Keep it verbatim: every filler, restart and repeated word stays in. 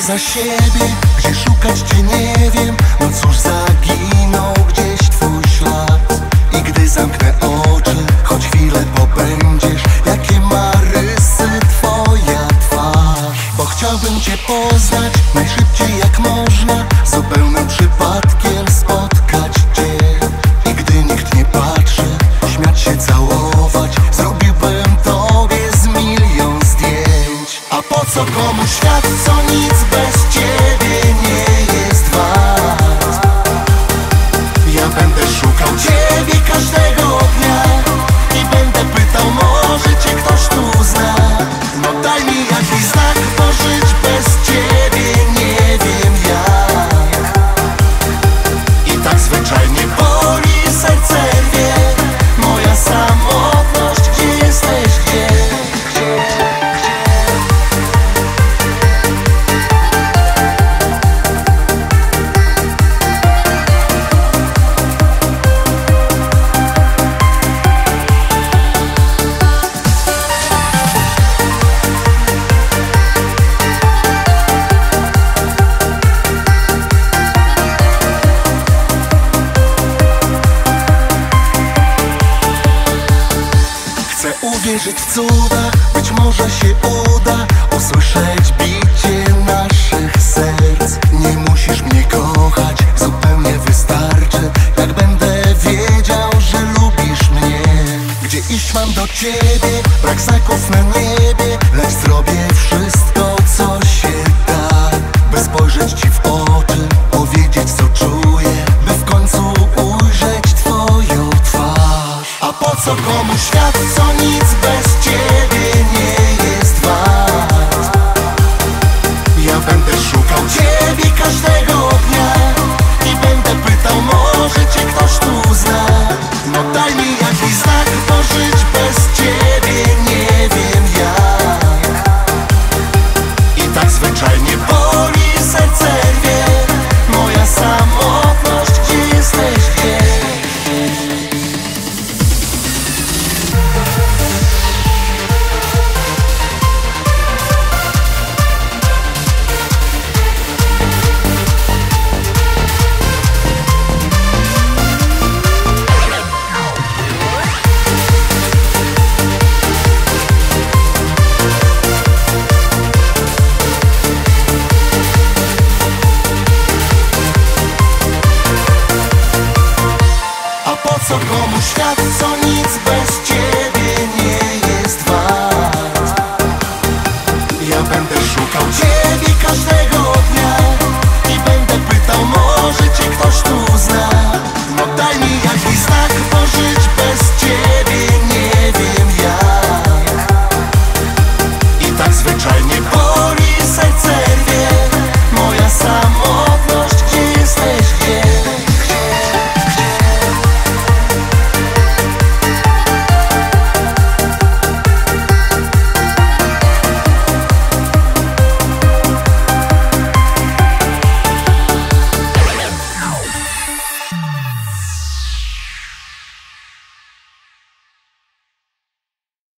za siebie, gdzie szukać cię nie wiem. No cóż, zaginął gdzieś twój ślad. I gdy zamknę oczy, choć chwilę pobędziesz, jakie ma rysy twoja twarz. Bo chciałbym cię poznać najszybciej jak można, zupełnym przypadkiem spotkać cię. I gdy nikt nie patrzy, śmiać się, całować, zrobiłbym tobie z milion zdjęć. A po co komu świat, co nic bez ciebie nie jest wart? Ja będę szukał ciebie każdego dnia i będę pytał, może cię ktoś tu zna. No daj mi jakiś znak, bo żyć bez ciebie nie wiem jak. I tak zwyczajnie boli serce rwie moja samotność. Gdzie jesteś, gdzie? Gdzie? Chcę uwierzyć w cuda, być może się uda usłyszeć bicie naszych serc. Nie musisz mnie kochać, zupełnie wystarczy, jak będę wiedział, że lubisz mnie. Gdzie iść mam do ciebie, brak znaków na niebie, lecz zrobię wszystko, co się da, by spojrzeć ci w oczy, powiedzieć co czuję, by w końcu ujrzeć twoją twarz. A po co komu świat, co nic bez ciebie nie jest wart? Ja będę szukał ciebie każdego dnia i będę pytał, może cię ktoś tu zna. No daj mi jakiś znak, bo żyć bez ciebie nie wiem jak. I tak zwyczajnie boli serce rwie moja samotność. Gdzie jesteś, gdzie? A po co komu świat, co nic bez